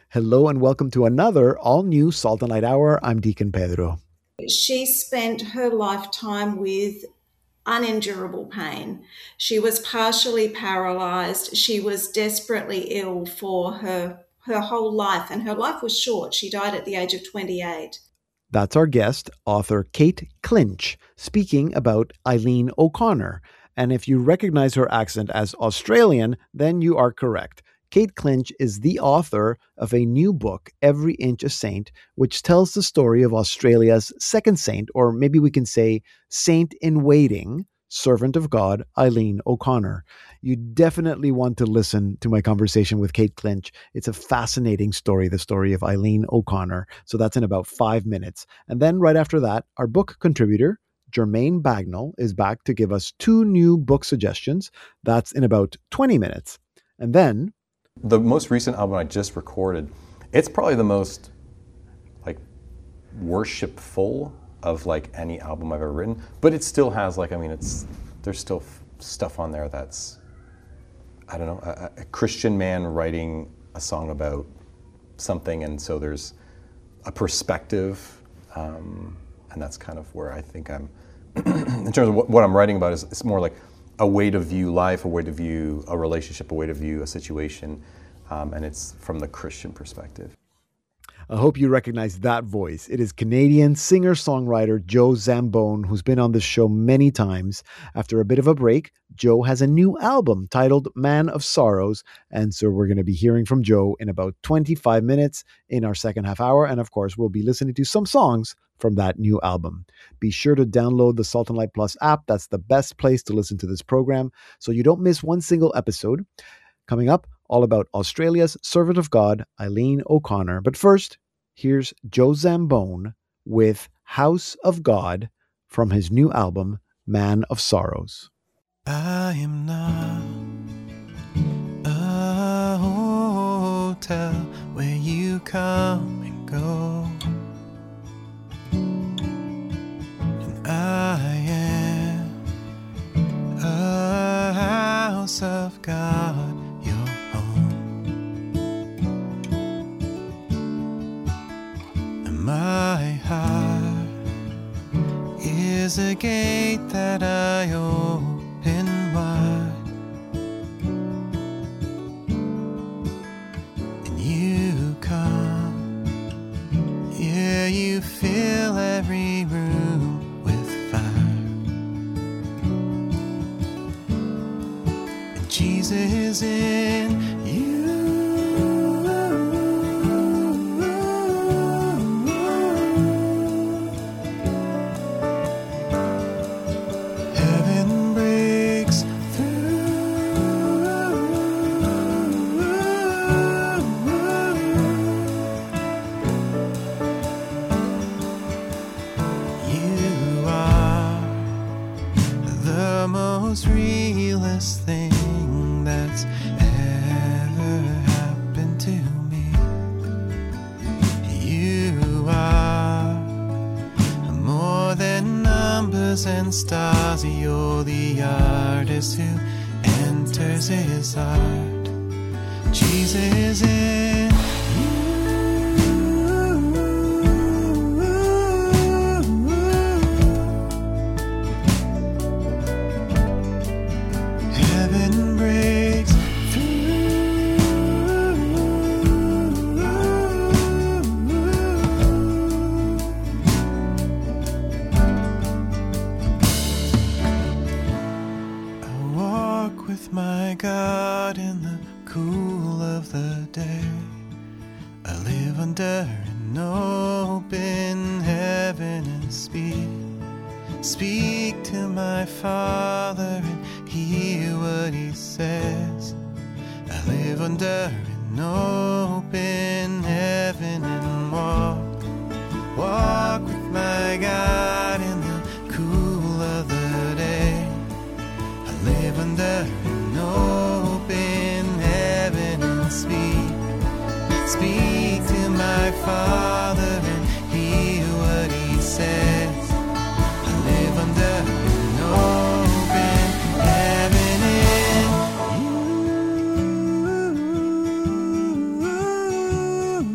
Hello and welcome to another all-new Salt and Light Hour. I'm Deacon Pedro. She spent her lifetime with unendurable pain. She was partially paralyzed. She was desperately ill for her whole life, and her life was short. She died at the age of 28. That's our guest, author Kate Clinch, speaking about Eileen O'Connor. And if you recognize her accent as Australian, then you are correct. Kate Clinch is the author of a new book, Every Inch a Saint, which tells the story of Australia's second saint, or maybe we can say saint in waiting, servant of God, Eileen O'Connor. You definitely want to listen to my conversation with Kate Clinch. It's a fascinating story, the story of Eileen O'Connor. So that's in about 5 minutes. And then right after that, our book contributor, Jermaine Bagnall, is back to give us 2 new book suggestions. That's in about 20 minutes. And then the most recent album I just recorded, it's probably the most worshipful of any album I've ever written, but it still has there's still stuff on there that's, I don't know, a Christian man writing a song about something, and so there's a perspective, and that's kind of where I think I'm, in terms of what I'm writing about, is it's more like a way to view life, a way to view a relationship, a way to view a situation, and it's from the Christian perspective. I hope you recognize that voice. It is Canadian singer-songwriter Joe Zambone, who's been on this show many times. After a bit of a break, Joe has a new album titled Man of Sorrows, and so we're going to be hearing from Joe in about 25 minutes in our second half hour, and of course, we'll be listening to some songs from that new album. Be sure to download the Salt and Light Plus app. That's the best place to listen to this program, so you don't miss one single episode. Coming up, all about Australia's servant of God, Eileen O'Connor. But first, here's Joe Zambone with House of God from his new album, Man of Sorrows. I am not a hotel where you come and go, and I am a house of God, your home, and my heart is a gate that I open wide, and you come, yeah, you fill every room with fire, and Jesus in you. Realest thing that's ever happened to me. You are more than numbers and stars. You're the artist who enters his heart. Jesus in God in the cool of the day. I live under an open heaven and speak to my Father and hear what he says. I live under an open heaven and walk with my God in the cool of the day. I live under an open heaven and speak to my Father and hear what he says. I live under an open heaven in you.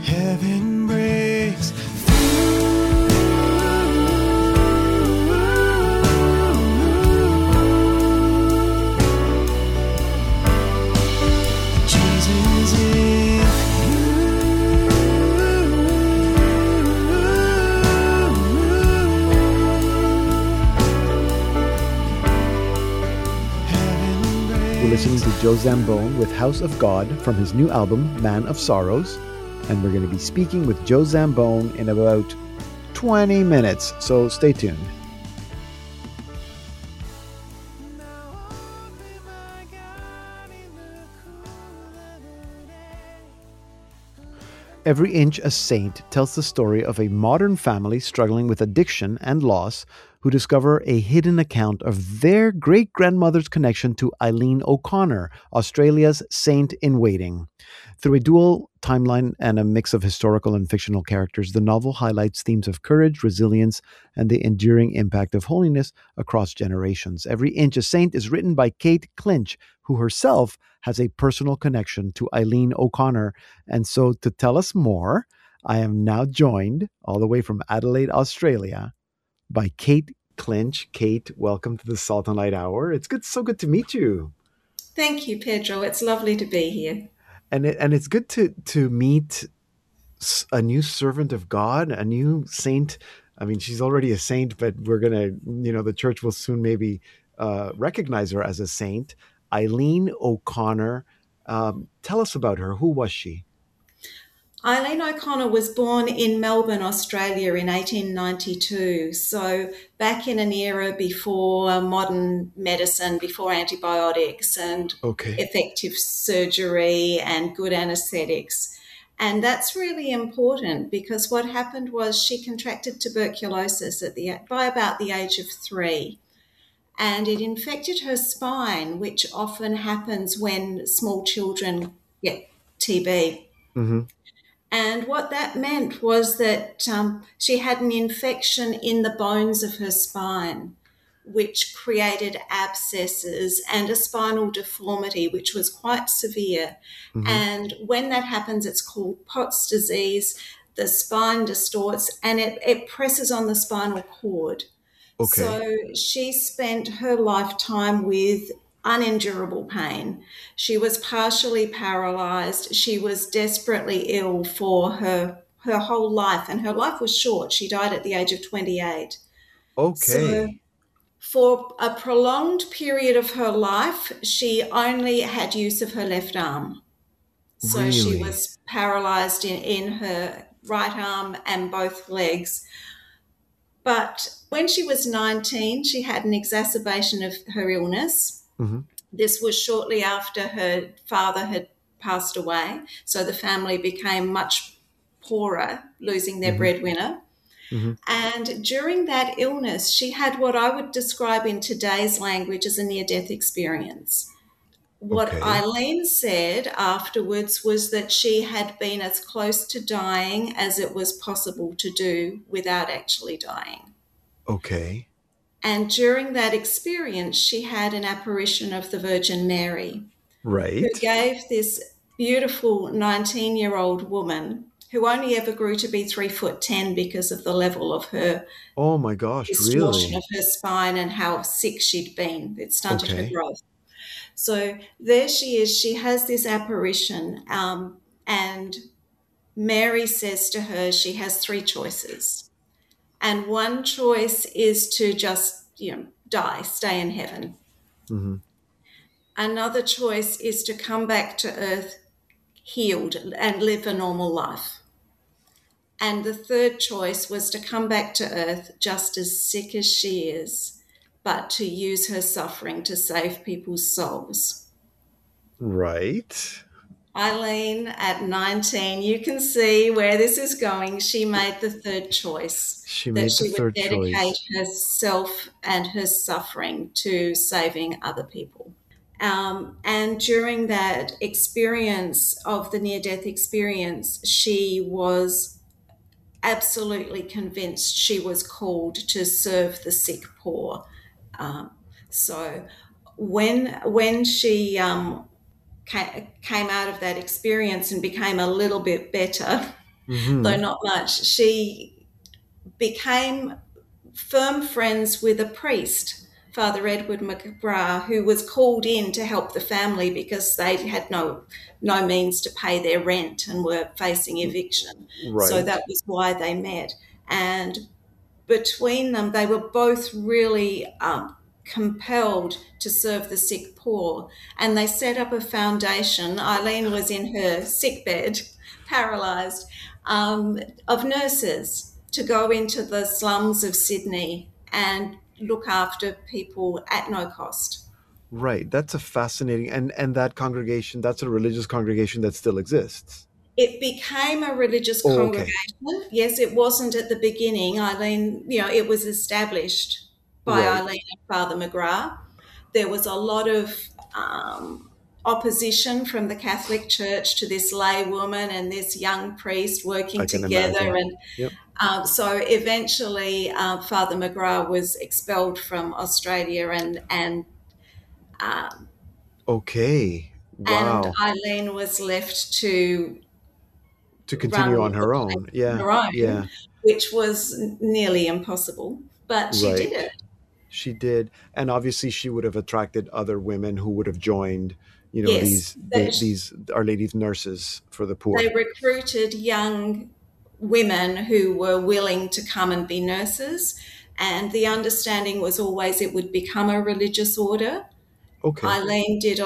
heaven breaks Jesus in We're listening to Joe Zambone with House of God from his new album, Man of Sorrows. And we're going to be speaking with Joe Zambone in about 20 minutes, so stay tuned. Every Inch a Saint tells the story of a modern family struggling with addiction and loss who discover a hidden account of their great-grandmother's connection to Eileen O'Connor, Australia's saint in waiting. Through a dual timeline and a mix of historical and fictional characters, the novel highlights themes of courage, resilience, and the enduring impact of holiness across generations. Every Inch a Saint is written by Kate Clinch, who herself has a personal connection to Eileen O'Connor. And so to tell us more, I am now joined all the way from Adelaide, Australia, by Kate Clinch. Kate, welcome to the Salt and Light Hour. It's so good to meet you. Thank you, Pedro. It's lovely to be here. And it's good to meet a new servant of God, a new saint. I mean, she's already a saint, but we're gonna, the church will soon maybe recognize her as a saint. Eileen O'Connor. Tell us about her. Who was she? Eileen O'Connor was born in Melbourne, Australia in 1892. So back in an era before modern medicine, before antibiotics and effective surgery and good anesthetics. And that's really important because what happened was she contracted tuberculosis by about the age of 3. And it infected her spine, which often happens when small children get TB. Mm-hmm. And what that meant was that she had an infection in the bones of her spine, which created abscesses and a spinal deformity, which was quite severe. Mm-hmm. And when that happens, it's called Pott's disease. The spine distorts and it presses on the spinal cord. Okay. So she spent her lifetime with unendurable pain. She was partially paralyzed. She was desperately ill for her whole life, and her life was short. She died at the age of 28. Okay. So for a prolonged period of her life, she only had use of her left arm. So really? She was paralyzed in her right arm and both legs. But when she was 19, she had an exacerbation of her illness. Mm-hmm. This was shortly after her father had passed away, so the family became much poorer, losing their breadwinner. Mm-hmm. And during that illness, she had what I would describe in today's language as a near-death experience. What Eileen said afterwards was that she had been as close to dying as it was possible to do without actually dying. Okay. And during that experience, she had an apparition of the Virgin Mary. Right. Who gave this beautiful 19-year-old woman, who only ever grew to be 3'10" because of the level of her distortion of her spine and how sick she'd been. It stunted her growth. So there she is. She has this apparition, and Mary says to her she has 3 choices. And one choice is to just, die, stay in heaven. Mm-hmm. Another choice is to come back to earth healed and live a normal life. And the third choice was to come back to earth just as sick as she is, but to use her suffering to save people's souls. Right. Eileen, at 19, you can see where this is going. She made the third choice. She would dedicate herself and her suffering to saving other people. And during that experience of the near-death experience, she was absolutely convinced she was called to serve the sick poor. So when she came out of that experience and became a little bit better, though Mm-hmm. not much. She became firm friends with a priest, Father Edward McGrath, who was called in to help the family because they had no means to pay their rent and were facing eviction. So Right. that was why they met. And between them, they were both really compelled to serve the sick poor. And they set up a foundation. Eileen was in her sick bed, paralysed, of nurses to go into the slums of Sydney and look after people at no cost. Right. That's a fascinating, and that congregation, that's a religious congregation that still exists. It became a religious Oh, okay. congregation. Yes, it wasn't at the beginning. Eileen, it was established by Right. Eileen and Father McGrath. There was a lot of opposition from the Catholic Church to this lay woman and this young priest working I can together. imagine. And Yep. so eventually Father McGrath was expelled from Australia um, Okay. and Wow. Eileen was left to To continue run on the her place own. on Yeah. her own, Yeah. which was nearly impossible, but she did Right. it. She did. And obviously she would have attracted other women who would have joined, Yes, these Our Lady's nurses for the they poor. recruited young women who were willing to come and be nurses, and the understanding was always it would become a religious order. Okay. Eileen did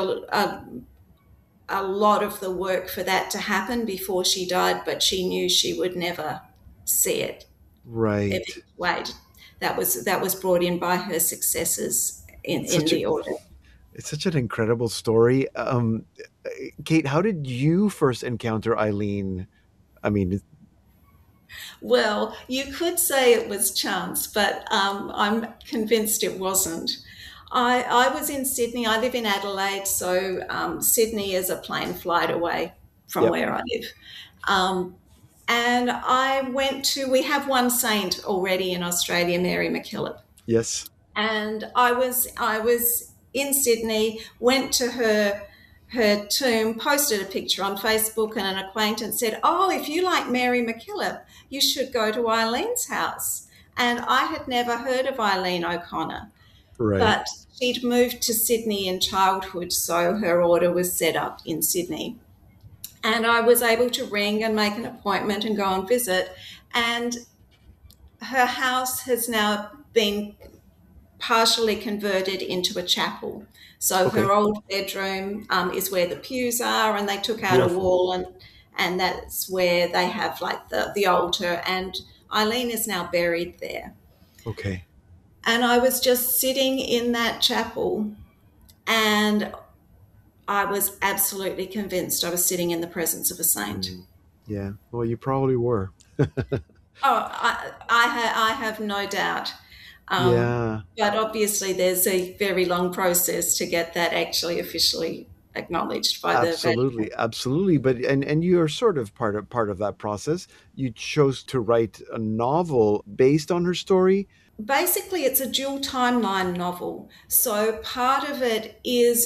a lot of the work for that to happen before she died, but she knew she would never see it Right. eventuate. That was brought in by her successors in, It's in such a the order. it's such an incredible story. Kate, how did you first encounter Eileen? I mean, Well, you could say it was chance, but I'm convinced it wasn't. I was in Sydney. I live in Adelaide, so Sydney is a plane flight away from yep. where I live. Um, and we have one saint already in Australia, Mary MacKillop. Yes. And I was in Sydney, went to her tomb, posted a picture on Facebook, and an acquaintance said, "Oh, if you like Mary MacKillop, you should go to Eileen's house." And I had never heard of Eileen O'Connor, Right. but she'd moved to Sydney in childhood, so her order was set up in Sydney. And I was able to ring and make an appointment and go and visit. And her house has now been partially converted into a chapel. So Okay. her old bedroom is where the pews are, and they took out a Beautiful. wall, and that's where they have like the altar. And Eileen is now buried there. Okay. And I was just sitting in that chapel, and I was absolutely convinced I was sitting in the presence of a saint. Mm, yeah. Well, you probably were. Oh, I have no doubt. Yeah. But obviously, there's a very long process to get that actually officially acknowledged by the Vatican. Absolutely, absolutely. But and you're sort of part of that process. You chose to write a novel based on her story. Basically, it's a dual timeline novel. So part of it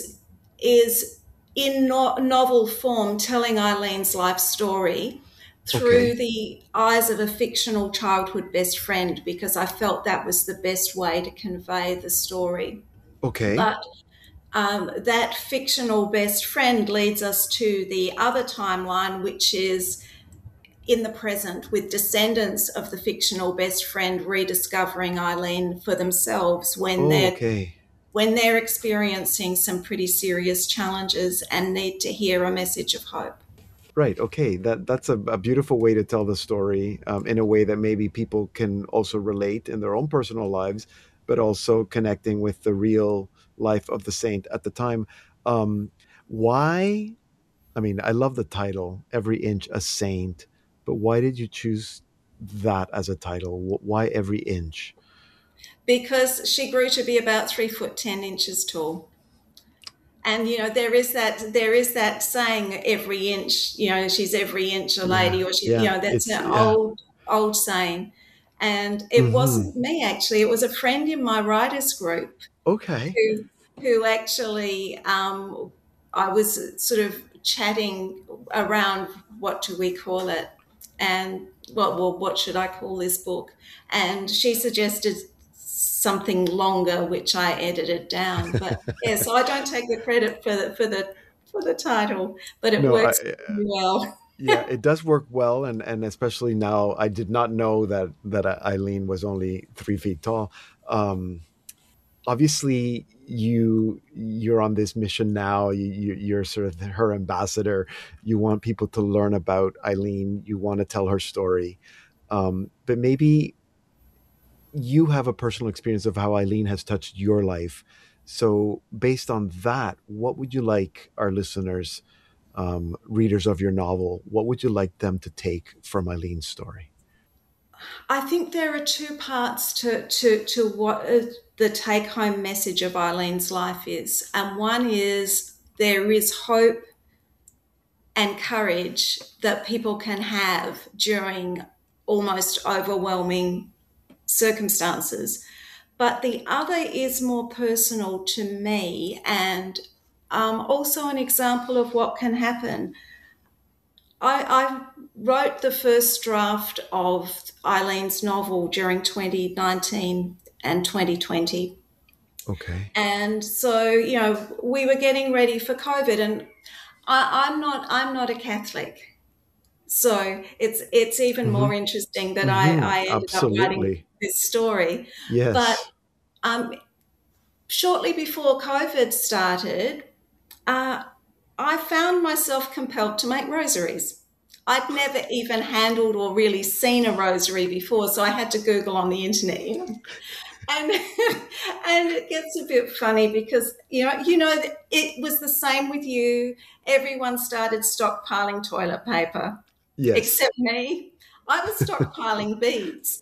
is in novel form, telling Eileen's life story through Okay. the eyes of a fictional childhood best friend, because I felt that was the best way to convey the story. Okay. But that fictional best friend leads us to the other timeline, which is in the present, with descendants of the fictional best friend rediscovering Eileen for themselves Oh, okay. when they're experiencing some pretty serious challenges and need to hear a message of hope. Right. Okay. That's a beautiful way to tell the story in a way that maybe people can also relate in their own personal lives, but also connecting with the real life of the saint at the time. Um, why? I mean, I love the title, Every Inch a Saint, but why did you choose that as a title? Why Every Inch? Because she grew to be about 3 foot 10 inches tall. And there is that saying, every inch, she's every inch a lady, Yeah. or Yeah. that's It's, an yeah. old saying. And it Hmm. wasn't me, actually. It was a friend in my writers group Okay. who actually, I was sort of chatting around, what do we call it? and what should I call this book? And she suggested something longer, which I edited down. But yeah, so I don't take the credit for the title, but it works really well. Yeah, it does work well, and especially now, I did not know that Eileen was only 3 feet tall. Obviously, you're on this mission now. You're sort of her ambassador. You want people to learn about Eileen. You want to tell her story, but maybe you have a personal experience of how Eileen has touched your life. So, based on that, what would you like our listeners, readers of your novel, what would you like them to take from Eileen's story? I think there are two parts to what the take-home message of Eileen's life is. And one is there is hope and courage that people can have during almost overwhelming circumstances. But the other is more personal to me, and also an example of what can happen. I wrote the first draft of Eileen's novel during 2019 and 2020. Okay. And so, we were getting ready for COVID, and I'm not a Catholic. So it's even more interesting that I ended up writing this story. Yes. But shortly before COVID started, I found myself compelled to make rosaries. I'd never even handled or really seen a rosary before, so I had to Google on the internet. And it gets a bit funny because, it was the same with you. Everyone started stockpiling toilet paper. Yes. Except me. I was stockpiling beads.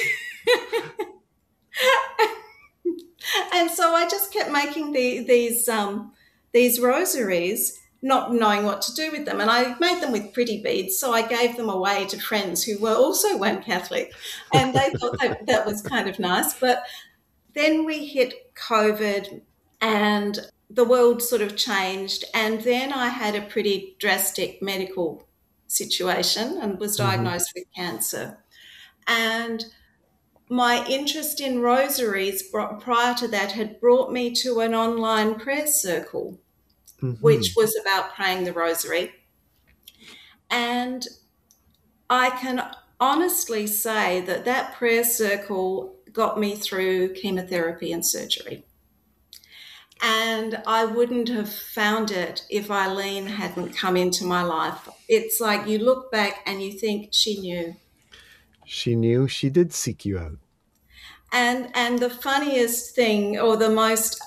And so I just kept making these rosaries, not knowing what to do with them. And I made them with pretty beads, so I gave them away to friends who weren't Catholic. And they thought that was kind of nice. But then we hit COVID and the world sort of changed. And then I had a pretty drastic medical situation and was diagnosed with cancer. And my interest in rosaries prior to that had brought me to an online prayer circle, which was about praying the rosary. And I can honestly say that prayer circle got me through chemotherapy and surgery. And I wouldn't have found it if Eileen hadn't come into my life. It's like you look back and you think she knew. She knew. She did seek you out. And the funniest thing, or the most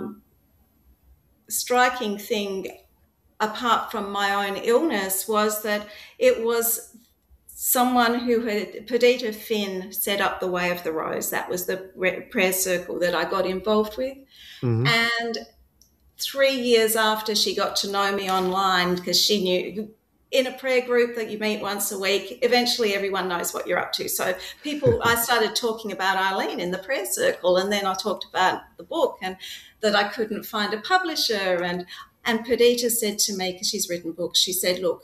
striking thing, apart from my own illness, was that it was someone who had, Perdita Finn, set up the Way of the Rose. That was the prayer circle that I got involved with. And 3 years after she got to know me online, because she knew in a prayer group that you meet once a week, eventually everyone knows what you're up to. So I started talking about Eileen in the prayer circle, and then I talked about the book and that I couldn't find a publisher. And Perdita said to me, because she's written books, she said, look,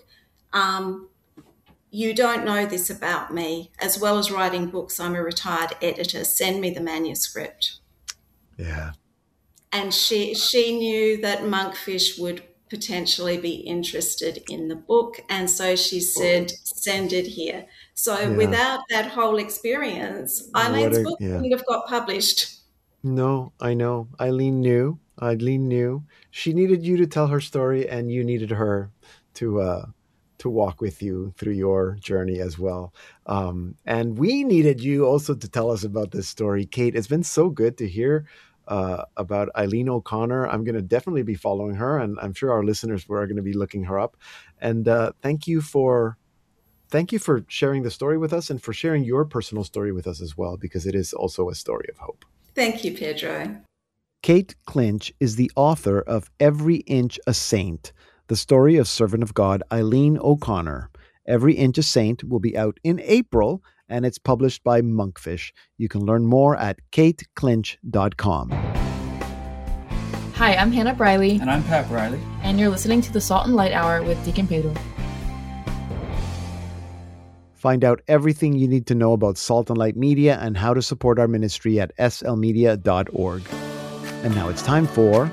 you don't know this about me. As well as writing books, I'm a retired editor. Send me the manuscript. Yeah. And she knew that Monkfish would potentially be interested in the book. And so she said, send it here. So without that whole experience, Eileen's book wouldn't have got published. No, I know. Eileen knew. She needed you to tell her story, and you needed her to walk with you through your journey as well. And we needed you also to tell us about this story. Kate, it's been so good to hear about Eileen O'Connor. I'm going to definitely be following her, and I'm sure our listeners are going to be looking her up. And thank you for sharing the story with us, and for sharing your personal story with us as well, because it is also a story of hope. Thank you, Pedro. Kate Clinch is the author of Every Inch a Saint, the story of servant of God Eileen O'Connor. Every Inch a Saint will be out in April, and it's published by Monkfish. You can learn more at kateclinch.com. Hi, I'm Hannah Briley. And I'm Pat Briley. And you're listening to the Salt and Light Hour with Deacon Pedro. Find out everything you need to know about Salt and Light Media and how to support our ministry at slmedia.org. And now it's time for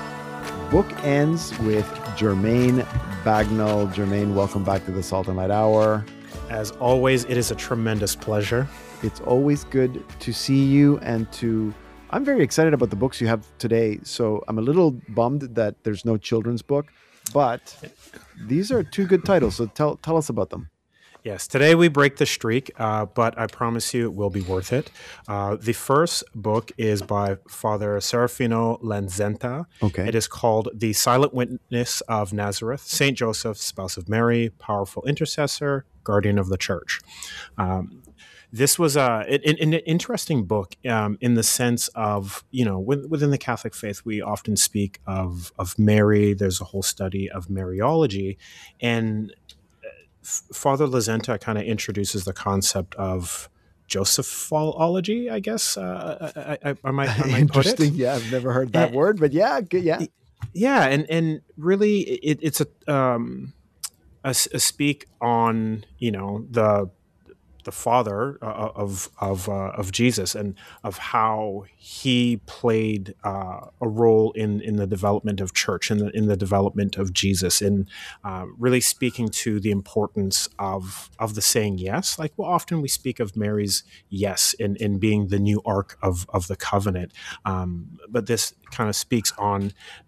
Bookends with Jermaine Bagnall. Jermaine, welcome back to the Salt and Light Hour. As always, it is a tremendous pleasure. It's always good to see you and I'm very excited about the books you have today. So I'm a little bummed that there's no children's book, but these are two good titles. So tell us about them. Yes, today we break the streak, but I promise you it will be worth it. The first book is by Father Serafino Lanzetta. Okay. It is called The Silent Witness of Nazareth, St. Joseph, Spouse of Mary, Powerful Intercessor, Guardian of the Church. This was an interesting book in the sense of, within the Catholic faith, we often speak of Mary. There's a whole study of Mariology, and Father Lanzetta kind of introduces the concept of Josephology, I guess. I might put it. Interesting. Yeah, I've never heard that word, but yeah, good. Yeah. Yeah, and really, it's a speak on the father of Jesus and of how he played a role in the development of church and in the development of Jesus, and really speaking to the importance of the saying yes. Like, well, often we speak of Mary's yes in being the new ark of the covenant, but this kind of speaks on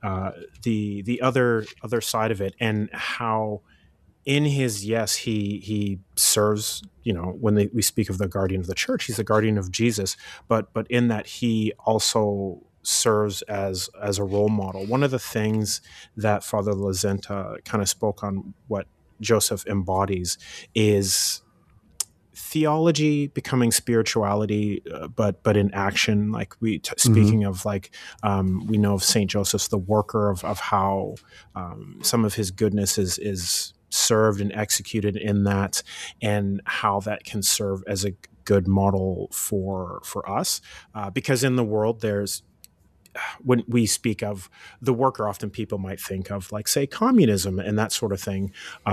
the other side of it, and how in his yes, he serves, when we speak of the guardian of the church, he's the guardian of Jesus, but in that he also serves as a role model. One of the things that Father Lanzetta kind of spoke on, what Joseph embodies, is theology becoming spirituality, but in action. Like speaking of we know of Saint Joseph, the worker of how some of his goodness is served and executed in that, and how that can serve as a good model for us, because in the world there's, when we speak of the worker, often people might think of, like, say, communism and that sort of thing,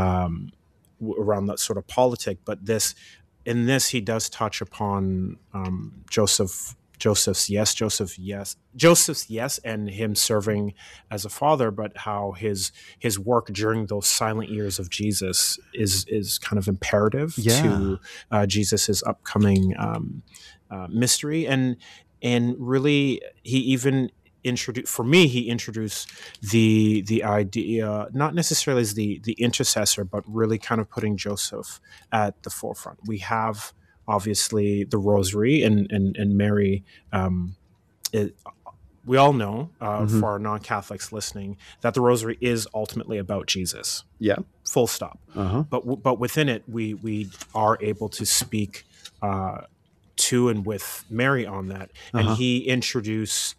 around that sort of politic. But in this he does touch upon Joseph's yes, and him serving as a father, but how his work during those silent years of Jesus is kind of imperative to Jesus's upcoming mystery, and really he even introduced the idea, not necessarily as the intercessor, but really kind of putting Joseph at the forefront. We have obviously the Rosary and Mary. We all know, for our non-Catholics listening, that the Rosary is ultimately about Jesus. Yeah. Full stop. Uh-huh. But within it, we are able to speak to and with Mary on that, and he introduces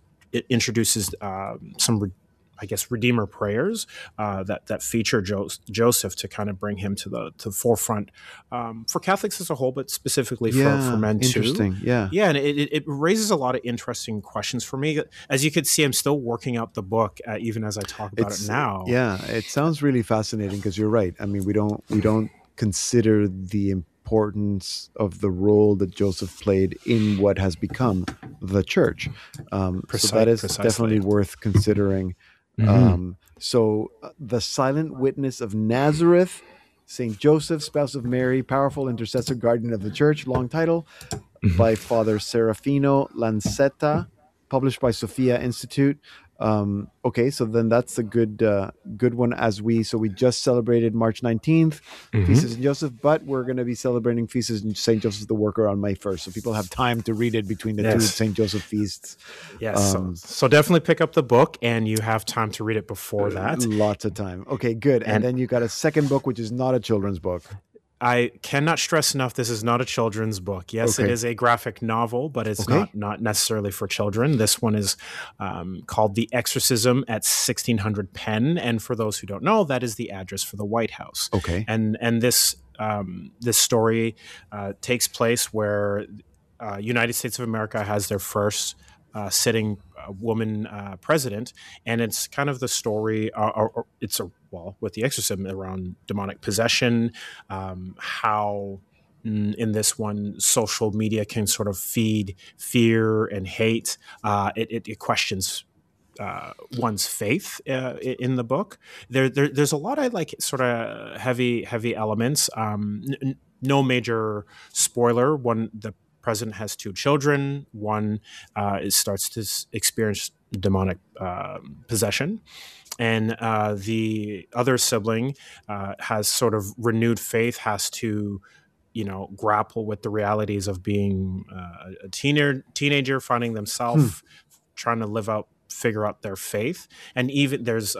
some, I guess, Redeemer prayers that feature Joseph to kind of bring him to the forefront for Catholics as a whole, but specifically for men too. Interesting. Yeah. Yeah, and it raises a lot of interesting questions for me. As you can see, I'm still working out the book even as I talk about it now. Yeah, it sounds really fascinating, because you're right. I mean, we don't consider the importance of the role that Joseph played in what has become the church. So that is definitely worth considering. So The Silent Witness of Nazareth, St. Joseph, Spouse of Mary, Powerful Intercessor, Guardian of the Church, long title, by Father Serafino Lanzetta, published by Sophia Institute. Okay, so then that's a good one. So we just celebrated March 19th, Feast of St. Joseph, but we're going to be celebrating Feast of St. Joseph the Worker on May 1st. So people have time to read it between the two St. Joseph feasts. Yes, so definitely pick up the book, and you have time to read it before that. Lots of time. Okay, good. And then you got a second book, which is not a children's book. I cannot stress enough, this is not a children's book. Yes, It is a graphic novel, but it's not necessarily for children. This one is called The Exorcism at 1600 Penn. And for those who don't know, that is the address for the White House. Okay. And this story takes place where United States of America has their first sitting woman president, and it's kind of the story, with the exorcism around demonic possession, how in this one, social media can sort of feed fear and hate. It questions one's faith in the book. There's a lot of like sort of heavy elements. No major spoiler. The president has 2 children. One starts to experience demonic possession. And the other sibling has sort of renewed faith, has to, grapple with the realities of being a teenager, finding themselves trying to figure out their faith. And even there's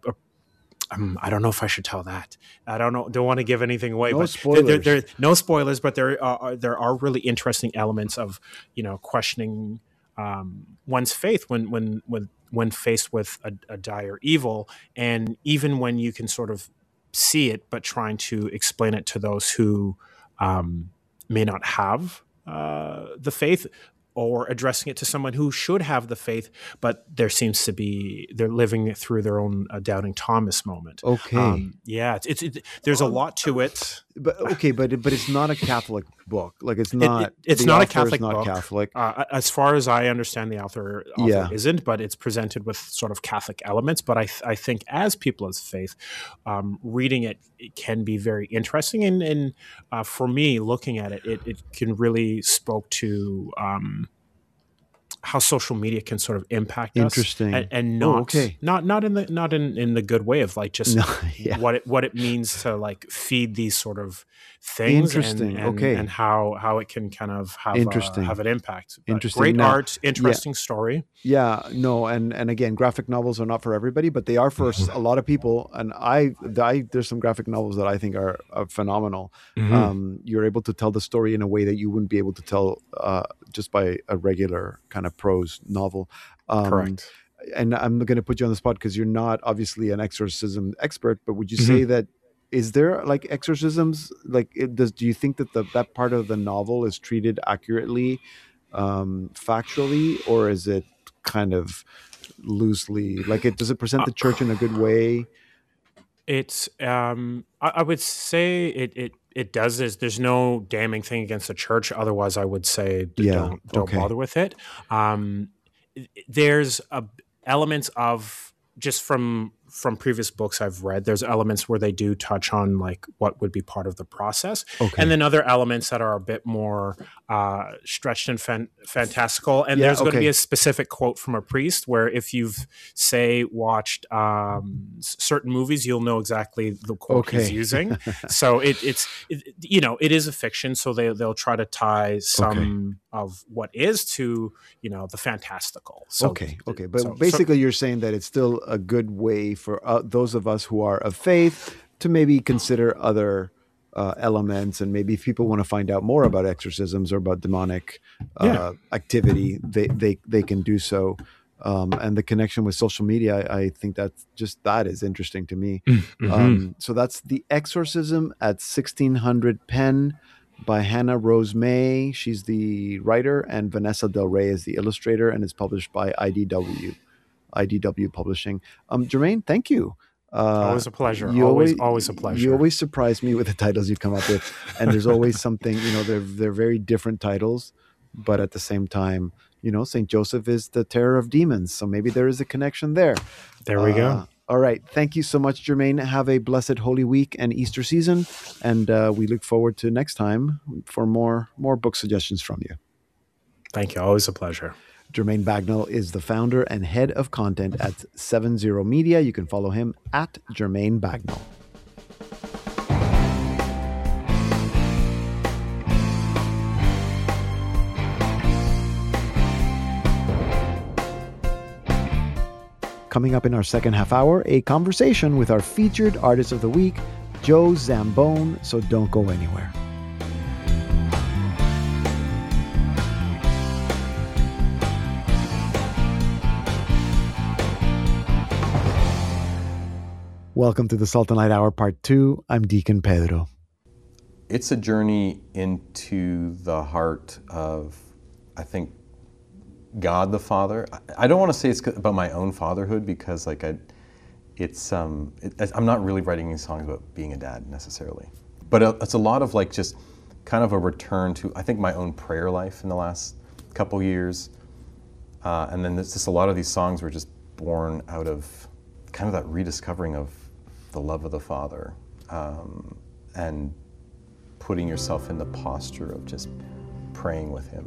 I don't know if I should tell that. I don't want to give anything away. No but spoilers. There no spoilers, but there are really interesting elements of questioning one's faith when faced with a dire evil, and even when you can sort of see it, but trying to explain it to those who may not have the faith, or addressing it to someone who should have the faith, but they're living through their own doubting Thomas moment. Okay. There's a lot to it. But it's not a Catholic book. Like it's not. It's the not a author Catholic is not book. Catholic. As far as I understand, the author isn't, but it's presented with sort of Catholic elements. But I think as people of faith, reading it can be very interesting. And for me, looking at it, it can really spoke to how social media can sort of impact Interesting. us, and not in the good way of like just what it means to like feed these sort of things. Interesting. And how it can kind of have an impact. But Interesting. Great Now, art, interesting story. Yeah, no, and again, graphic novels are not for everybody, but they are for a lot of people. And there's some graphic novels that I think are phenomenal. You're able to tell the story in a way that you wouldn't be able to tell just by a regular kind of prose novel. Correct. And I'm going to put you on the spot because you're not obviously an exorcism expert, but would you say that, is there like exorcisms, like do you think that that part of the novel is treated accurately, factually, or is it kind of loosely, like does it present the church in a good way? It's I would say it does. There's no damning thing against the church. Otherwise, I would say don't bother with it. There's elements of, just from previous books I've read, there's elements where they do touch on like what would be part of the process. And then other elements that are a bit more stretched and fantastical. And there's going to be a specific quote from a priest where if you've, say, watched certain movies, you'll know exactly the quote he's using. So it is a fiction. So they'll try to tie some of what is to, the fantastical. So, But basically you're saying that it's still a good way for those of us who are of faith to maybe consider other elements, and maybe if people want to find out more about exorcisms or about demonic activity, they can do so. And the connection with social media, I think that is interesting to me. So that's The Exorcism at 1600 Pen by Hannah Rose May. She's the writer, and Vanessa Del Rey is the illustrator, and it's published by IDW Publishing. Jermaine, thank you. Always a pleasure. Always a pleasure. You always surprise me with the titles you come up with, and there's always something. They're very different titles, but at the same time, Saint Joseph is the terror of demons, so maybe there is a connection there. There we go. All right, thank you so much, Jermaine. Have a blessed Holy Week and Easter season, and we look forward to next time for more book suggestions from you. Thank you. Always a pleasure. Jermaine Bagnall is the founder and head of content at 70 Media. You can follow him at Jermaine Bagnall. Coming up in our second half hour, a conversation with our featured artist of the week, Joe Zambone. So don't go anywhere. Welcome to the Salt and Light Hour Part 2. I'm Deacon Pedro. It's a journey into the heart of, I think, God the Father. I don't want to say it's about my own fatherhood, because I'm not really writing any songs about being a dad necessarily. But it's a lot of like just kind of a return to, I think, my own prayer life in the last couple years. And then there's just a lot of these songs were just born out of kind of that rediscovering of the love of the Father, and putting yourself in the posture of just praying with Him.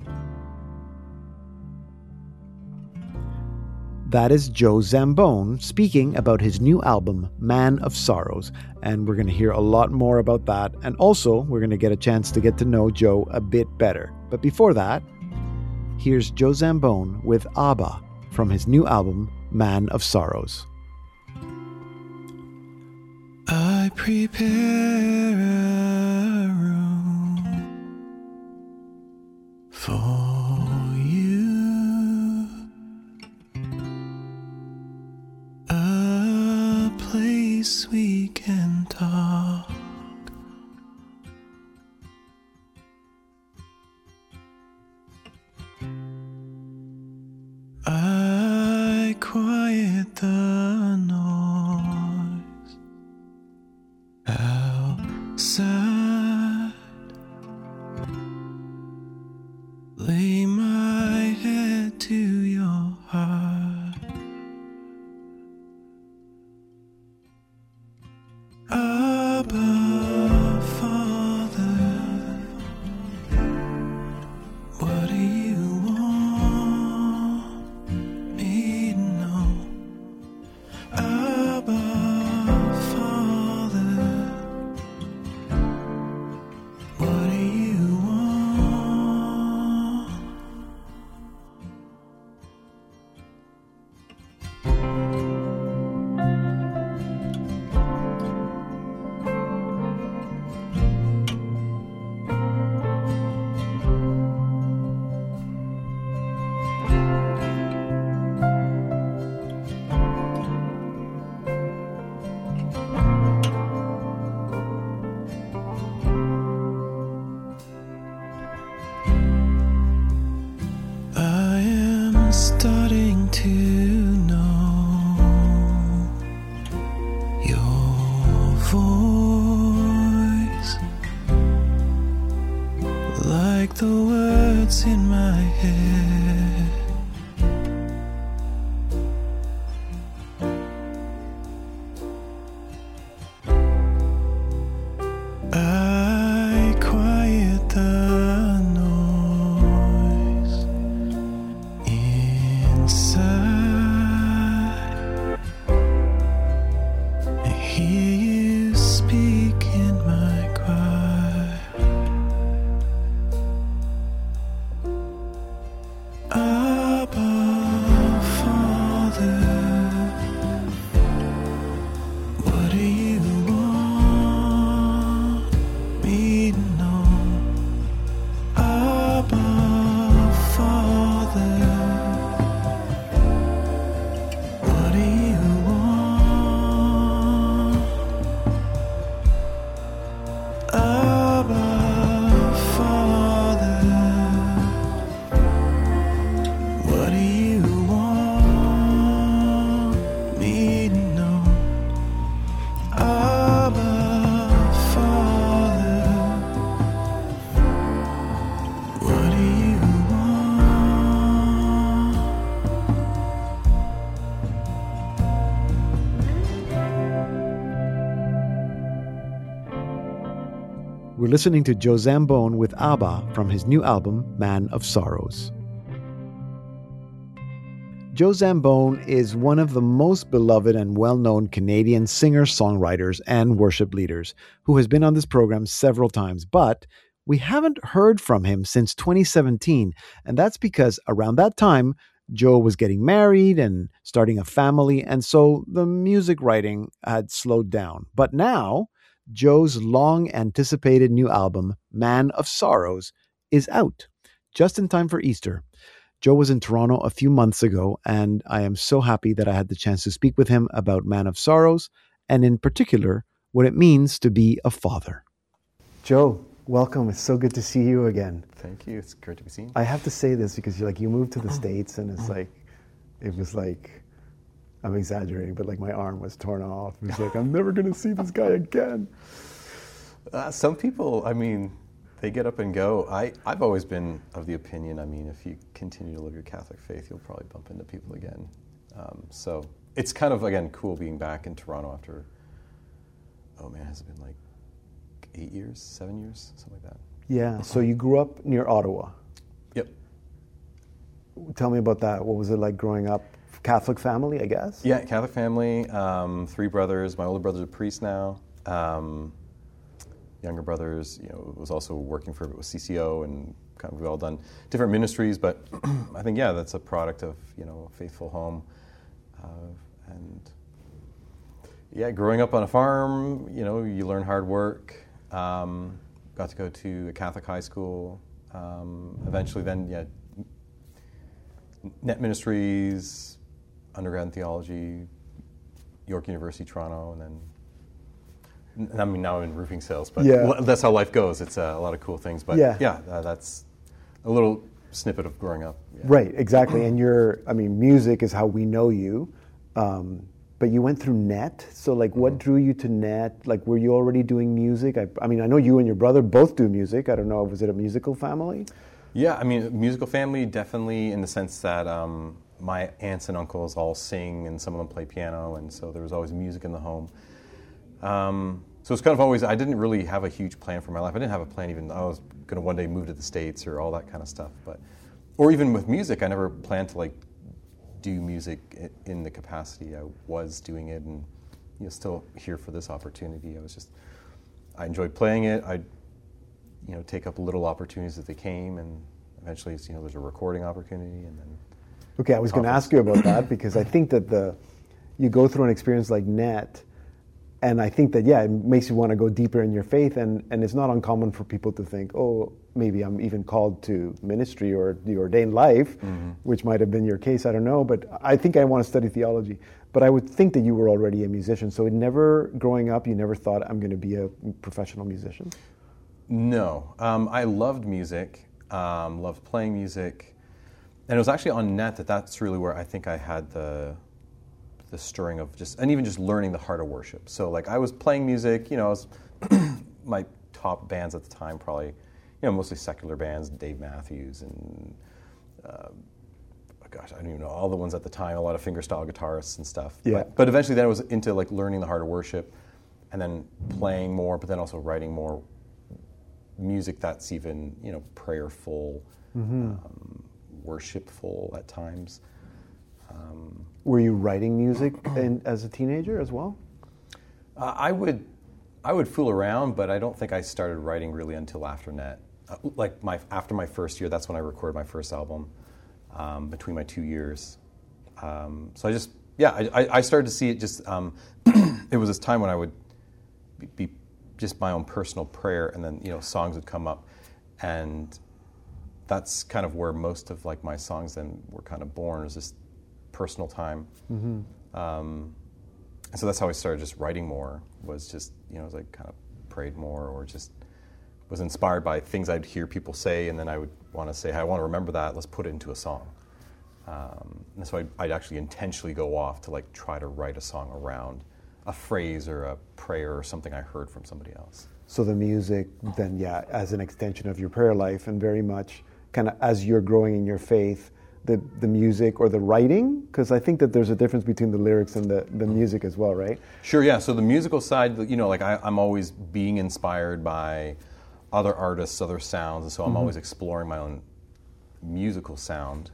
That is Joe Zambone speaking about his new album, Man of Sorrows. And we're going to hear a lot more about that. And also, we're going to get a chance to get to know Joe a bit better. But before that, here's Joe Zambone with ABBA from his new album, Man of Sorrows. I prepare a room for you, a place we can talk, I quiet the noise outside, lay my head to your heart, Abba, Father, what do you want me to know? Abba, Father, what do you want? I am starting to know your voice, like the words in my head. I quiet the noise inside. I hear you speak in my cry. Abba, Father, what do you want me to know? Abba, Father, what do you want? Abba, Father, what do you want me to know? Abba, Father, what do you want? We're listening to Joe Zambone with ABBA from his new album, Man of Sorrows. Joe Zambone is one of the most beloved and well-known Canadian singers, songwriters, and worship leaders who has been on this program several times, but we haven't heard from him since 2017, and that's because around that time, Joe was getting married and starting a family, and so the music writing had slowed down. But now, Joe's long-anticipated new album, Man of Sorrows, is out, just in time for Easter. Joe was in Toronto a few months ago, and I am so happy that I had the chance to speak with him about Man of Sorrows, and in particular, what it means to be a father. Joe, welcome. It's so good to see you again. Thank you. It's great to be seen. I have to say this because you moved to the States, and it was like, I'm exaggerating, but like my arm was torn off. It was like, I'm never going to see this guy again. Some people, I mean, they get up and go. I've always been of the opinion, I mean, if you continue to live your Catholic faith, you'll probably bump into people again. So it's kind of, again, cool being back in Toronto after, has it been like 8 years, 7 years, something like that. Yeah, so you grew up near Ottawa. Yep. Tell me about that. What was it like growing up? Catholic family, I guess? Yeah, Catholic family, 3 brothers. My older brother's a priest now. Younger brothers, was also working for CCO, and kind of, we've all done different ministries, but I think, that's a product of, a faithful home. Growing up on a farm, you learn hard work. Got to go to a Catholic high school. Eventually then, Net Ministries, undergrad in theology, York University, Toronto, and then, now I'm in roofing sales, but that's how life goes. It's a lot of cool things, but that's a little snippet of growing up. Yeah. Right, exactly. And music is how we know you, but you went through Net. So, what drew you to Net? Were you already doing music? I know you and your brother both do music. I don't know, was it a musical family? Yeah, musical family, definitely, in the sense that my aunts and uncles all sing, and some of them play piano, and so there was always music in the home. So it's kind of always, I didn't really have a huge plan for my life. I didn't have a plan even, I was going to one day move to the States or all that kind of stuff. Or even with music, I never planned to do music in the capacity I was doing it, and still here for this opportunity. I enjoyed playing it. I'd take up little opportunities as they came, and eventually there's a recording opportunity, and then. Okay, I was going to ask you about that, because I think that you go through an experience like Net, and I think that, it makes you want to go deeper in your faith, and it's not uncommon for people to think, maybe I'm even called to ministry or the ordained life, which might have been your case, I don't know, but I think I want to study theology. But I would think that you were already a musician, so growing up, you never thought, I'm going to be a professional musician? No. I loved music, loved playing music, and it was actually on Net that's really where I think I had the stirring of even just learning the heart of worship. So I was playing music, I was my top bands at the time probably, mostly secular bands, Dave Matthews and I don't even know, all the ones at the time, a lot of fingerstyle guitarists and stuff. Yeah. But eventually then I was into learning the heart of worship, and then playing more, but then also writing more music that's even, prayerful, worshipful at times. Were you writing music as a teenager as well? I would fool around, but I don't think I started writing really until after Net. After my first year, that's when I recorded my first album. Between my 2 years, so I started to see it. It was this time when I would be just my own personal prayer, and then songs would come up, and that's kind of where most of my songs then were kind of born. It was this personal time. And so that's how I started just writing more, was just, as I kind of prayed more, or just was inspired by things I'd hear people say, and then I would want to say, hey, I want to remember that, let's put it into a song. And so I'd actually intentionally go off to try to write a song around a phrase or a prayer or something I heard from somebody else. So the music then, as an extension of your prayer life, and very much kind of as you're growing in your faith, the music or the writing? Because I think that there's a difference between the lyrics and the music as well, right? Sure, yeah. So the musical side, I'm always being inspired by other artists, other sounds, and so I'm always exploring my own musical sound.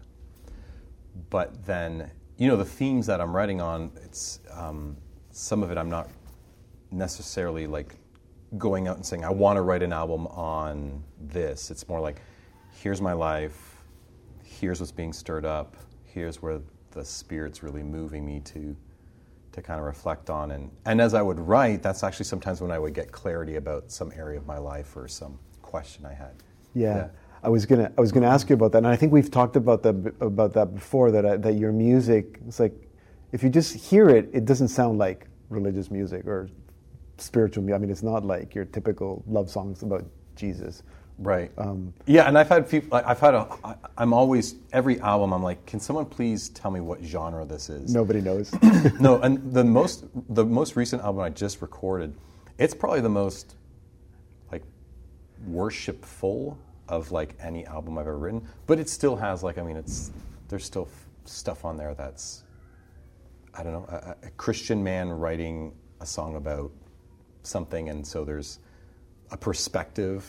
But then, the themes that I'm writing on, it's some of it I'm not necessarily going out and saying, I want to write an album on this. It's more here's my life, here's what's being stirred up, here's where the Spirit's really moving me to kind of reflect on. And as I would write, that's actually sometimes when I would get clarity about some area of my life or some question I had. Yeah. I was gonna ask you about that, and I think we've talked about that before. That your music, it's if you just hear it, it doesn't sound like religious music or spiritual music. I mean, it's not like your typical love songs about Jesus. Right. Yeah, and I've had people. I'm always, every album, I'm like, can someone please tell me what genre this is? Nobody knows. No, and the most recent album I just recorded, it's probably the most worshipful of like any album I've ever written, but it still has like, I mean, there's still stuff on there that's, I don't know, a Christian man writing a song about something, and so there's a perspective,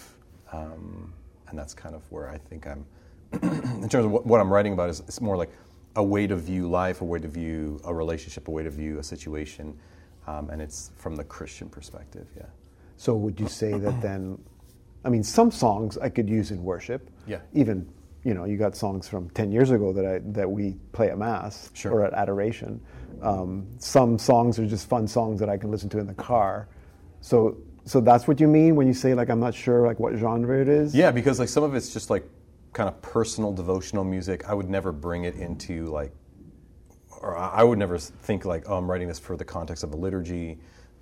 and that's kind of where I think I'm, in terms of what I'm writing about, is it's more like a way to view life, a way to view a relationship, a way to view a situation, and it's from the Christian perspective, yeah. So would you say that then, I mean, some songs I could use in worship. Yeah. Even, you know, you got songs from 10 years ago that we play at Mass. Sure. Or at adoration. Some songs are just fun songs that I can listen to in the car. So that's what you mean when you say, like, I'm not sure, like, what genre it is? Yeah, because like some of it's just like kind of personal devotional music. I would never bring it into like, or I would never think like, oh, I'm writing this for the context of a liturgy,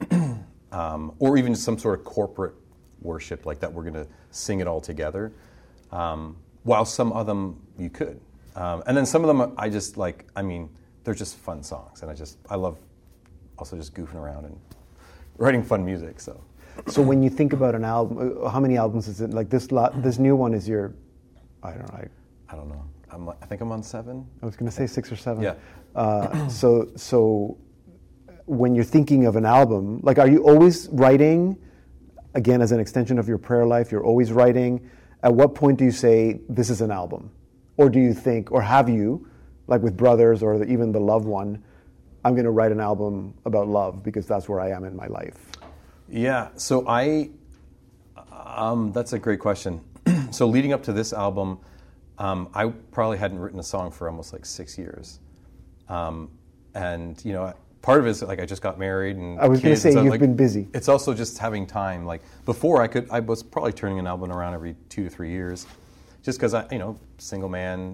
or even some sort of corporate worship like that. We're going to sing it all together. While some of them you could, and then some of them I just like. I mean, they're just fun songs, and I love also just goofing around and writing fun music. So when you think about an album, how many albums is it? Like this new one is your, I don't know. I don't know. I think I'm on 7. I was going to say 6 or 7. Yeah. So when you're thinking of an album, like, are you always writing? Again, as an extension of your prayer life, you're always writing. At what point do you say this is an album, or do you think, or have you, like with Brothers or even The Loved One, I'm going to write an album about love because that's where I am in my life? Yeah. So that's a great question. So leading up to this album, I probably hadn't written a song for almost like 6 years. And, you know, part of it is like I just got married and I was going to say, you've like, been busy. It's also just having time. Like before I was probably turning an album around every 2 to 3 years, just because single man,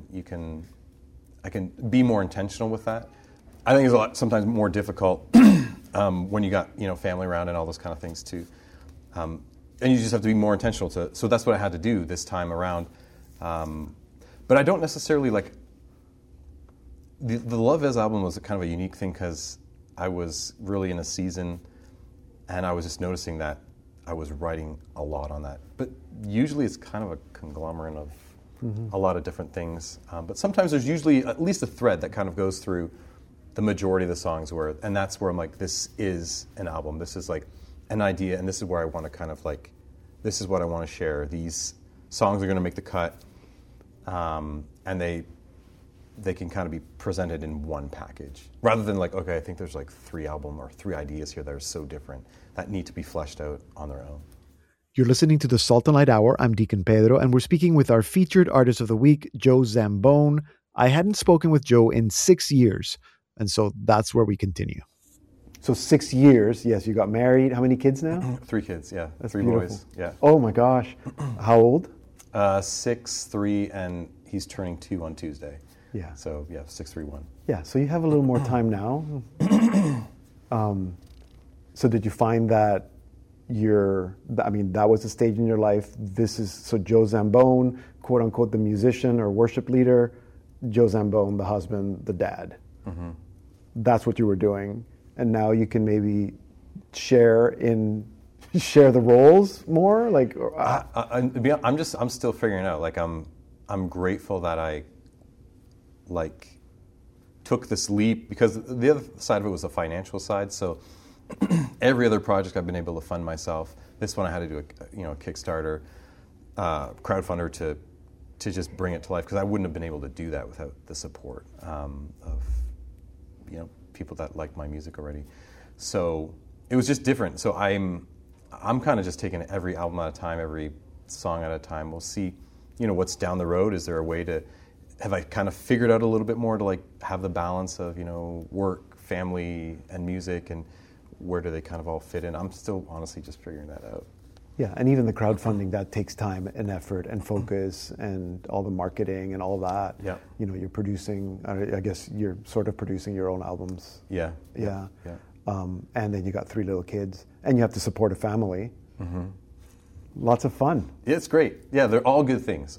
I can be more intentional with that. I think it's sometimes more difficult when you got, family around and all those kind of things too. And you just have to be more intentional so that's what I had to do this time around. But I don't necessarily like, the Love Is album was kind of a unique thing because I was really in a season and I was just noticing that I was writing a lot on that. But usually it's kind of a conglomerate of a lot of different things. But sometimes there's usually at least a thread that kind of goes through the majority of the songs and that's where I'm like, this is an album. This is like an idea, and this is where I want to kind of like, this is what I want to share. These songs are going to make the cut, and they can kind of be presented in one package, rather than like, okay, I think there's like 3 ideas here that are so different that need to be fleshed out on their own. You're listening to the Salt and Light Hour. I'm Deacon Pedro, and we're speaking with our featured artist of the week, Joe Zambone. I hadn't spoken with Joe in 6 years, and so that's where we continue. So 6 years, yes, you got married. How many kids now? 3 kids, yeah. That's 3 beautiful. boys, yeah. Oh my gosh. How old? 6, 3, and he's turning 2 on Tuesday. Yeah. So, yeah, 6, 3, 1. Yeah, so you have a little more time now. So did you find that that was a stage in your life? So Joe Zambone, quote unquote, the musician or worship leader, Joe Zambone, the husband, the dad. Mm-hmm. That's what you were doing. And now you can maybe share the roles more? Like, I'm still figuring it out. Like, I'm grateful that I like took this leap, because the other side of it was the financial side. So every other project I've been able to fund myself. This one I had to do a Kickstarter, crowdfunder to just bring it to life, because I wouldn't have been able to do that without the support of people that like my music already. So it was just different. So I'm kind of just taking every album at a time, every song at a time. We'll see, what's down the road. Is there a way have I kind of figured out a little bit more to like have the balance of, work, family, and music, and where do they kind of all fit in? I'm still honestly just figuring that out. Yeah, and even the crowdfunding, that takes time and effort and focus and all the marketing and all that. Yeah. You're producing, I guess you're sort of producing your own albums. Yeah. Yeah. And then you got 3 little kids, and you have to support a family. Mm-hmm. Lots of fun. Yeah, it's great. Yeah, they're all good things,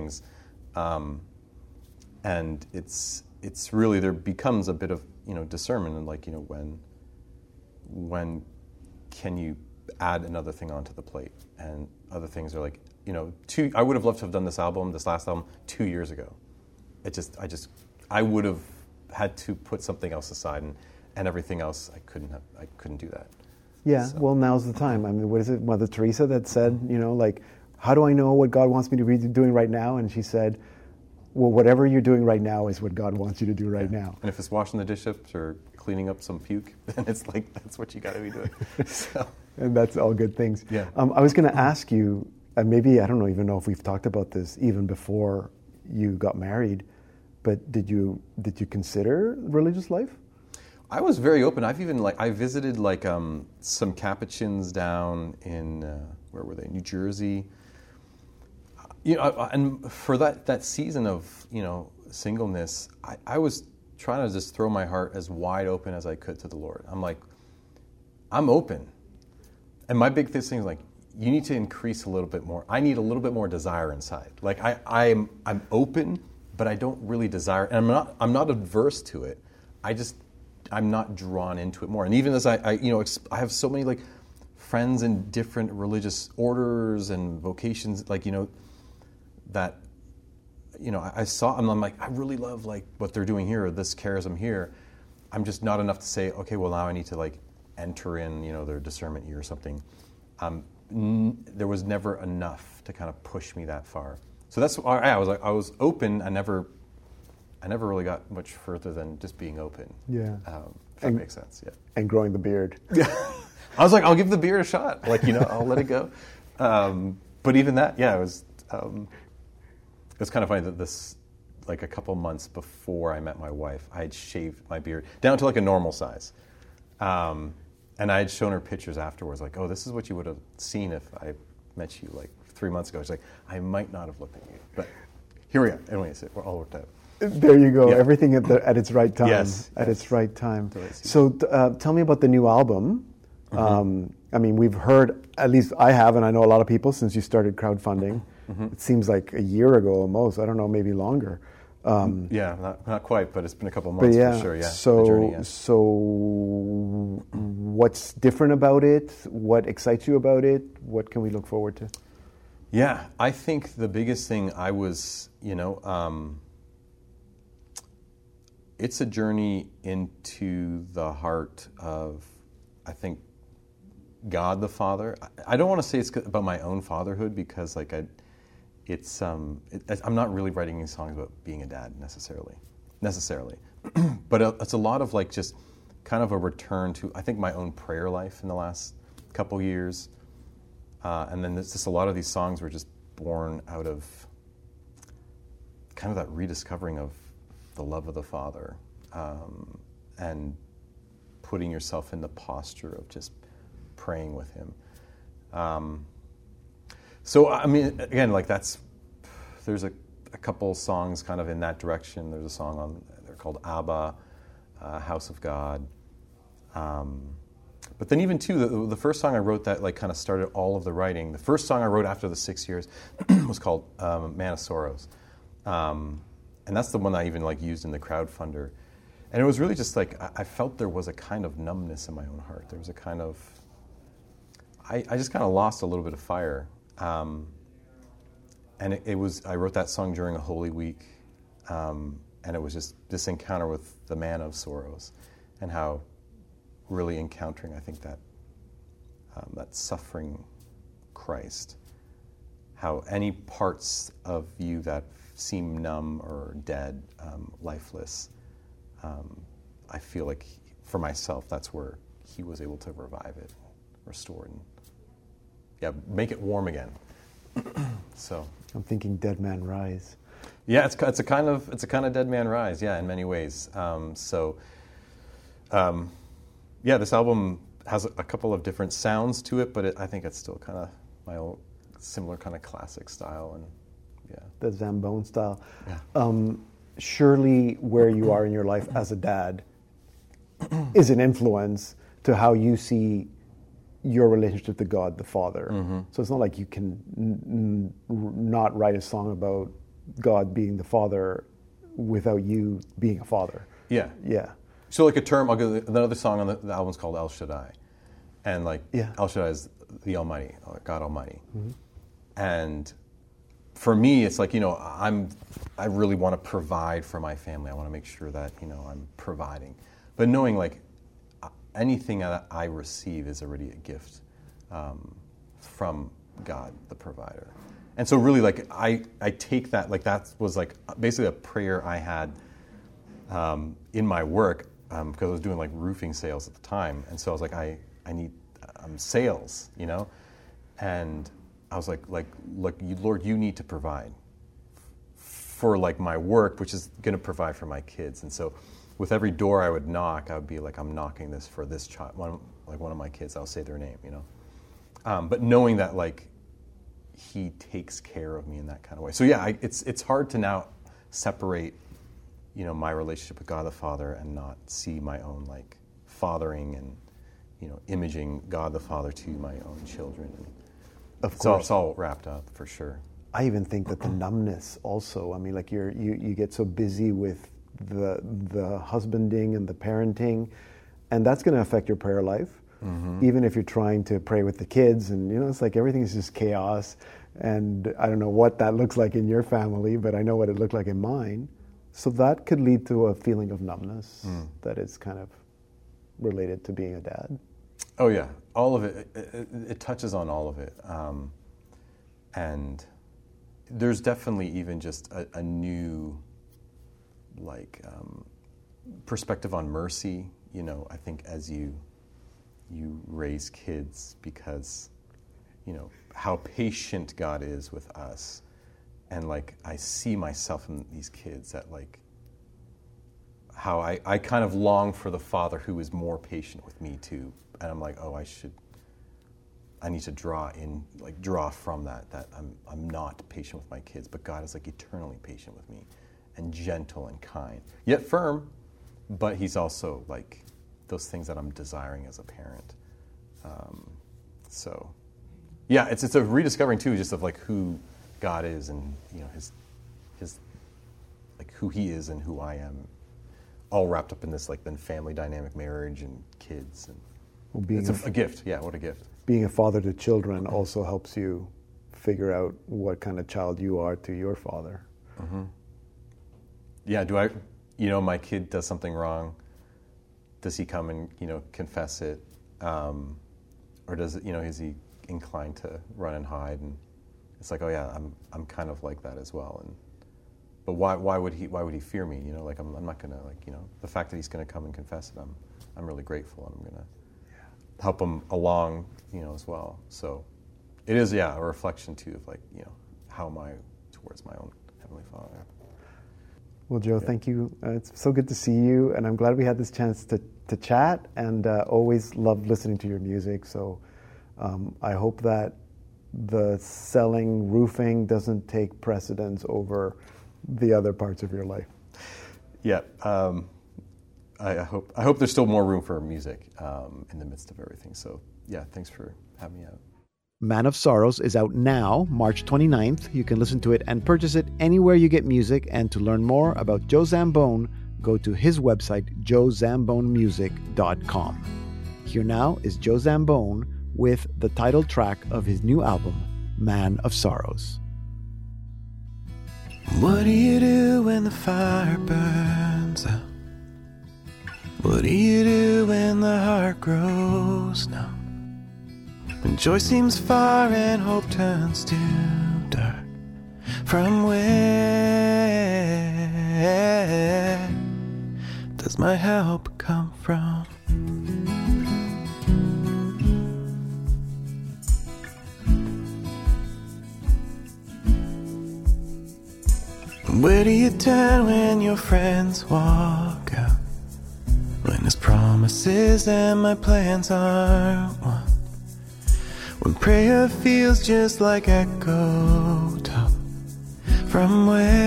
and it's really, there becomes a bit of, discernment, and like, when can you add another thing onto the plate? And other things are like, I would have loved to have done this last album 2 years ago. I would have had to put something else aside, and everything else I couldn't do that. Yeah, So. well, now's the time. I mean, what is it, Mother Teresa that said, like, how do I know what God wants me to be doing right now? And she said, well, whatever you're doing right now is what God wants you to do right now. And if it's washing the dishes or cleaning up some puke, then it's like, that's what you got to be doing. So. And that's all good things. Yeah. I was going to ask you, maybe, I don't even know if we've talked about this even before you got married, but did you consider religious life? I was very open. I visited some Capuchins down in where were they? New Jersey. And for that season of singleness, I was trying to just throw my heart as wide open as I could to the Lord. I'm like, I'm open, and my big thing is like, you need to increase a little bit more. I need a little bit more desire inside. Like I'm open, but I don't really desire, and I'm not adverse to it. I'm not drawn into it more. And even as I have so many like friends in different religious orders and vocations, that I saw, and I'm like, I really love like what they're doing here, or this charism here. I'm just not enough to say, okay, well now I need to like enter in their discernment year or something. There was never enough to kind of push me that far. So that's why I was open. I never really got much further than just being open. Yeah. If that makes sense, yeah. And growing the beard. Yeah. I was like, I'll give the beard a shot. Like, I'll let it go. But even that, yeah, it was kind of funny that this, like a couple months before I met my wife, I had shaved my beard down to like a normal size. And I had shown her pictures afterwards, like, oh, this is what you would have seen if I met you like 3 months ago. She's like, I might not have looked at you. But here we are. Anyway, we're all worked out. There you go. Yeah. Everything at its right time. Yes. Its right time. Totally. So tell me about the new album. Mm-hmm. We've heard, at least I have, and I know a lot of people since you started crowdfunding. Mm-hmm. It seems like a year ago almost. I don't know, maybe longer. Yeah, not quite, but it's been a couple months for sure. Yeah. So, the journey, yeah. So what's different about it? What excites you about it? What can we look forward to? Yeah, I think the biggest thing it's a journey into the heart of, I think, God the Father. I don't want to say it's about my own fatherhood, because like I'm not really writing any songs about being a dad necessarily, but it's a lot of like just kind of a return to, I think, my own prayer life in the last couple years, and then there's just a lot of these songs were just born out of kind of that rediscovering of the love of the Father, and putting yourself in the posture of just praying with Him. So I mean, again, like there's a couple songs kind of in that direction. There's a song they're called Abba, House of God. But then even too, the first song I wrote that like kind of started all of the writing. The first song I wrote after the 6 years was called Man of Sorrows. And that's the one I even like used in the crowdfunder. And it was really just like, I felt there was a kind of numbness in my own heart. There was a kind of, I just kind of lost a little bit of fire. And I wrote that song during a Holy Week. And it was just this encounter with the Man of Sorrows, and how really encountering, I think, that suffering Christ, how any parts of you that seem numb or dead, lifeless, I feel like for myself, that's where He was able to revive it, restore it, and make it warm again. So I'm thinking Dead Man Rise. Yeah, it's a kind of Dead Man Rise. Yeah, in many ways. This album has a couple of different sounds to it, but I think it's still kind of my own similar kind of classic style, and the Zambone style. Yeah. Surely, where you are in your life as a dad is an influence to how you see your relationship to God the Father. Mm-hmm. So it's not like you can not write a song about God being the Father without you being a father. Yeah. Yeah. So like another song on the album's called El Shaddai. And like El Shaddai is the Almighty, God Almighty. Mm-hmm. And for me, it's like, I really want to provide for my family. I want to make sure that, I'm providing. But knowing like anything that I receive is already a gift from God, the provider. And so really like I take that, like that was like basically a prayer I had in my work because I was doing like roofing sales at the time. And so I was like, I need sales, and I was like, look, Lord, you need to provide for like my work, which is going to provide for my kids. And so with every door I would knock, I would be like, I'm knocking this for this child, one of my kids. I'll say their name, but knowing that like he takes care of me in that kind of way. So yeah, it's hard to now separate, my relationship with God the Father and not see my own like fathering and, imaging God the Father to my own children. And of course, it's all wrapped up for sure. I even think that the numbness also. I mean, like you get so busy with the husbanding and the parenting, and that's going to affect your prayer life. Mm-hmm. Even if you're trying to pray with the kids, and it's like everything is just chaos. And I don't know what that looks like in your family, but I know what it looked like in mine. So that could lead to a feeling of numbness that is kind of related to being a dad. Oh yeah, all of it. It touches on all of it, and there's definitely even just a new, like, perspective on mercy. I think as you raise kids, because how patient God is with us, and like I see myself in these kids that like how I kind of long for the Father who is more patient with me too. And I'm like, oh, I need to draw from that I'm not patient with my kids, but God is like eternally patient with me and gentle and kind, yet firm, but he's also like those things that I'm desiring as a parent. So yeah, it's a rediscovering too, just of like who God is and his like who he is and who I am, all wrapped up in this like then family dynamic, marriage and kids. And it's a gift. Yeah, what a gift. Being a father to children also helps you figure out what kind of child you are to your father. Mm-hmm. Yeah, do I, my kid does something wrong, does he come and, confess it? Or does it, is he inclined to run and hide? And it's like, oh yeah, I'm kind of like that as well. But why would he fear me? Like I'm not gonna the fact that he's gonna come and confess it, I'm really grateful, and I'm gonna help him along, as well. So it is, a reflection too of like, how am I towards my own Heavenly Father. Well, Joe, thank you. It's so good to see you, and I'm glad we had this chance to chat, and always love listening to your music. So I hope that the selling roofing doesn't take precedence over the other parts of your life. Yeah, I hope there's still more room for music in the midst of everything. So yeah, thanks for having me out. Man of Sorrows is out now, March 29th. You can listen to it and purchase it anywhere you get music. And to learn more about Joe Zambone, go to his website, joezambonemusic.com. Here now is Joe Zambone with the title track of his new album, Man of Sorrows. What do you do when the fire burns out? What do you do when the heart grows numb? When joy seems far and hope turns to dark. From where does my help come from? Where do you turn when your friends walk out? When his promises and my plans aren't one? When prayer feels just like echo top. From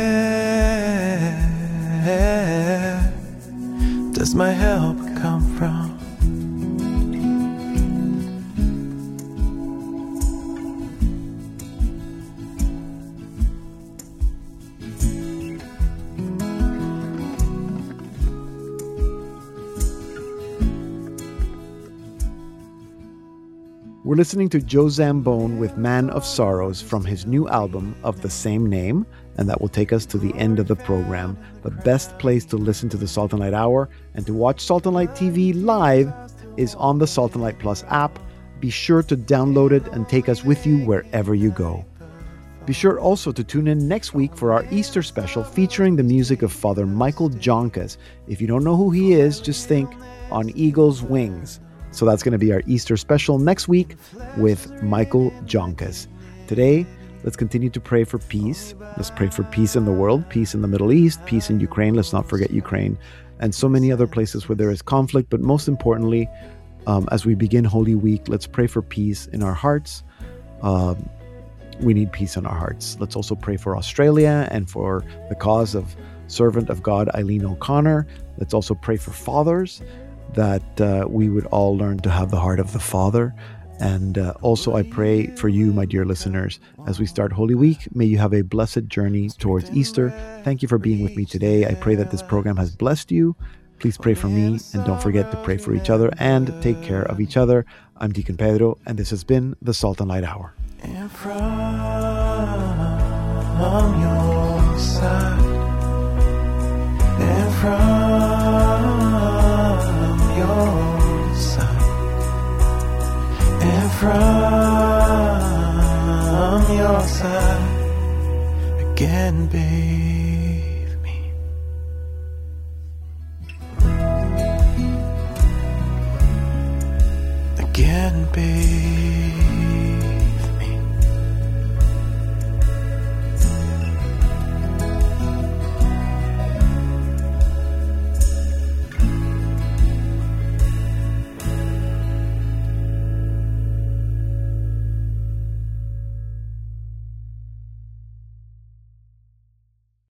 where does my help come from? We're listening to Joe Zambone with Man of Sorrows from his new album of the same name, and that will take us to the end of the program. The best place to listen to the Salt and Light Hour and to watch Salt and Light TV live is on the Salt and Light Plus app. Be sure to download it and take us with you wherever you go. Be sure also to tune in next week for our Easter special featuring the music of Father Michael Joncas. If you don't know who he is, just think On Eagle's Wings. So that's going to be our Easter special next week with Michael Joncas. Today, let's continue to pray for peace. Let's pray for peace in the world, peace in the Middle East, peace in Ukraine. Let's not forget Ukraine and so many other places where there is conflict. But most importantly, as we begin Holy Week, let's pray for peace in our hearts. We need peace in our hearts. Let's also pray for Australia and for the cause of servant of God, Eileen O'Connor. Let's also pray for fathers, that we would all learn to have the heart of the Father. And also I pray for you, my dear listeners, as we start Holy Week. May you have a blessed journey towards Easter. Thank you for being with me today. I pray that this program has blessed you. Please pray for me, and don't forget to pray for each other and take care of each other. I'm Deacon Pedro, and this has been the Salt and Light Hour. And from your side, and from your side, and from your side, again, bathe me. Again, bathe